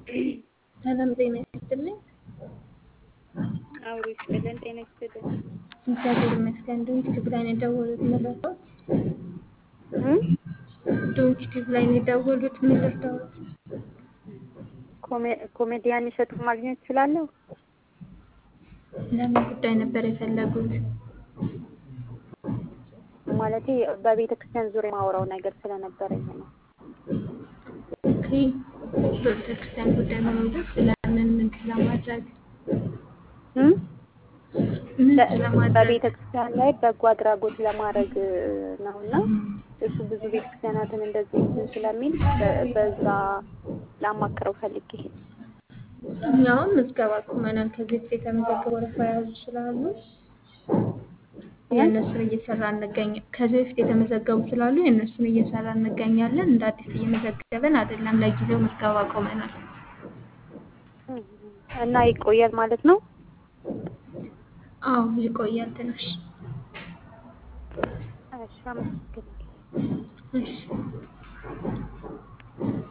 ሰላም ጤና ይስጥልኝ። አብሮ ይስጥልን። ጤና ይስጥልን። እግዚአብሔር ይመስገን። ዶንት ቲዩብ ላይ ነው የደወሉት ምረዳዎት? እም ዶንት ቲዩብ ላይ ነው የደወሉት ምረዳዎት? ኮሜዲያን እሸቱን ማግኘት እችላለሁ? ለምን ጉዳይ ነበር የፈለጉት? ማለቴ በቤተ ክርስቲያን ዙሪያ የማወራው ነገር ስለነበረኝ ነው። ኦኬ። በቤተክርስቲያን ጉዳይ ማውራት ስለምን ምን ስለማድረግ እም ምን ስለማድረግ? በቤተ ክርስቲያን ላይ በጎ አድራጎት ለማድረግ ነውና እሱ ብዙ ቤተክርስቲያናትን እንደዚህ እንትን ስለሚል በዛ ላማክረው ፈልጌ። እኛውም ምዝገባ ቁመናል። ከዚህ በፊት የተመዘገቡ ወረፋ የያዙ ስላሉ የእነሱን እየሰራ እንገኛለን። ከዚህ በፊት የተመዘገቡ ስላሉ የእነሱን እየሰራ እንገኛለን። እንደ አዲስ እየመዘገበን አይደለም። ለጊዜው ምዝገባ ቆመናል። እና ይቆያል ማለት ነው? አዎ ይቆያል ትንሽ። እሺ፣ አመሰግናለሁ። እሺ